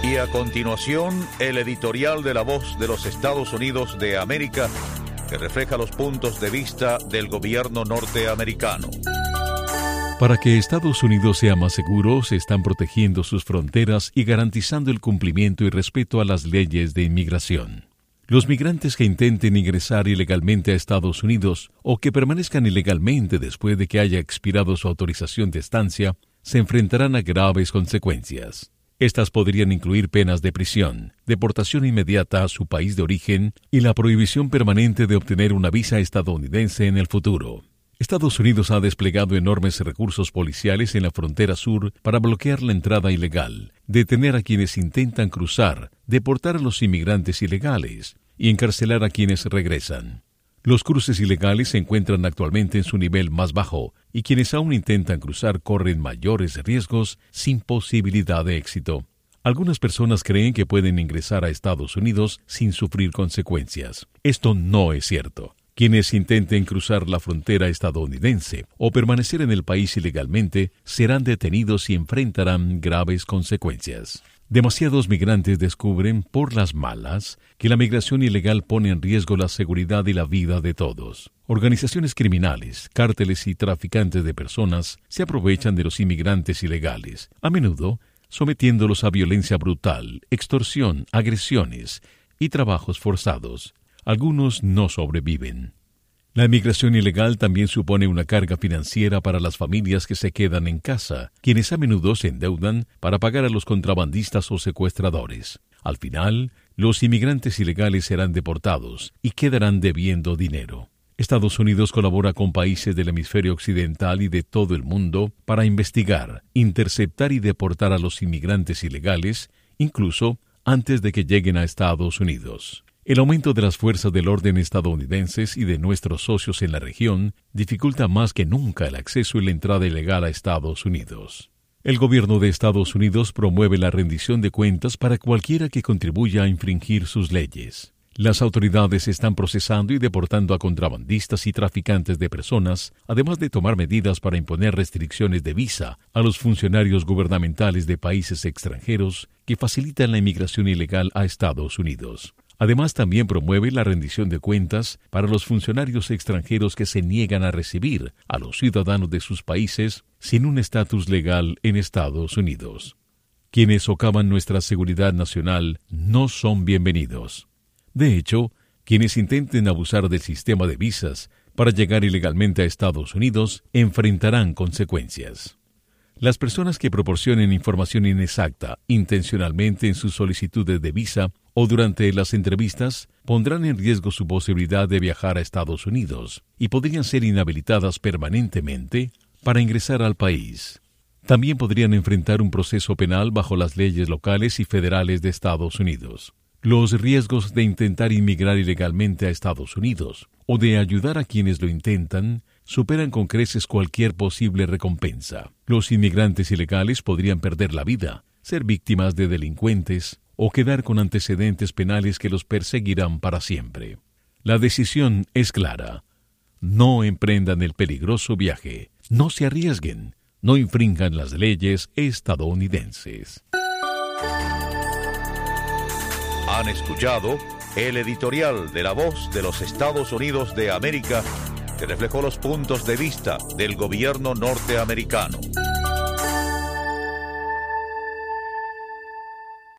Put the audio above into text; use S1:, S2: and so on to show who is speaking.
S1: Y a continuación, el editorial de La Voz de los Estados Unidos de América, que refleja los puntos de vista del gobierno norteamericano.
S2: Para que Estados Unidos sea más seguro, se están protegiendo sus fronteras y garantizando el cumplimiento y respeto a las leyes de inmigración. Los migrantes que intenten ingresar ilegalmente a Estados Unidos o que permanezcan ilegalmente después de que haya expirado su autorización de estancia, se enfrentarán a graves consecuencias. Estas podrían incluir penas de prisión, deportación inmediata a su país de origen y la prohibición permanente de obtener una visa estadounidense en el futuro. Estados Unidos ha desplegado enormes recursos policiales en la frontera sur para bloquear la entrada ilegal, detener a quienes intentan cruzar, deportar a los inmigrantes ilegales y encarcelar a quienes regresan. Los cruces ilegales se encuentran actualmente en su nivel más bajo y quienes aún intentan cruzar corren mayores riesgos sin posibilidad de éxito. Algunas personas creen que pueden ingresar a Estados Unidos sin sufrir consecuencias. Esto no es cierto. Quienes intenten cruzar la frontera estadounidense o permanecer en el país ilegalmente serán detenidos y enfrentarán graves consecuencias. Demasiados migrantes descubren, por las malas, que la migración ilegal pone en riesgo la seguridad y la vida de todos. Organizaciones criminales, cárteles y traficantes de personas se aprovechan de los inmigrantes ilegales, a menudo sometiéndolos a violencia brutal, extorsión, agresiones y trabajos forzados. Algunos no sobreviven. La inmigración ilegal también supone una carga financiera para las familias que se quedan en casa, quienes a menudo se endeudan para pagar a los contrabandistas o secuestradores. Al final, los inmigrantes ilegales serán deportados y quedarán debiendo dinero. Estados Unidos colabora con países del hemisferio occidental y de todo el mundo para investigar, interceptar y deportar a los inmigrantes ilegales, incluso antes de que lleguen a Estados Unidos. El aumento de las fuerzas del orden estadounidenses y de nuestros socios en la región dificulta más que nunca el acceso y la entrada ilegal a Estados Unidos. El gobierno de Estados Unidos promueve la rendición de cuentas para cualquiera que contribuya a infringir sus leyes. Las autoridades están procesando y deportando a contrabandistas y traficantes de personas, además de tomar medidas para imponer restricciones de visa a los funcionarios gubernamentales de países extranjeros que facilitan la inmigración ilegal a Estados Unidos. Además, también promueve la rendición de cuentas para los funcionarios extranjeros que se niegan a recibir a los ciudadanos de sus países sin un estatus legal en Estados Unidos. Quienes socavan nuestra seguridad nacional no son bienvenidos. De hecho, quienes intenten abusar del sistema de visas para llegar ilegalmente a Estados Unidos enfrentarán consecuencias. Las personas que proporcionen información inexacta intencionalmente en sus solicitudes de visa o durante las entrevistas pondrán en riesgo su posibilidad de viajar a Estados Unidos y podrían ser inhabilitadas permanentemente para ingresar al país. También podrían enfrentar un proceso penal bajo las leyes locales y federales de Estados Unidos. Los riesgos de intentar inmigrar ilegalmente a Estados Unidos o de ayudar a quienes lo intentan superan con creces cualquier posible recompensa. Los inmigrantes ilegales podrían perder la vida, ser víctimas de delincuentes o quedar con antecedentes penales que los perseguirán para siempre. La decisión es clara. No emprendan el peligroso viaje, no se arriesguen, no infrinjan las leyes estadounidenses.
S1: Han escuchado el editorial de La Voz de los Estados Unidos de América, que reflejó los puntos de vista del gobierno norteamericano.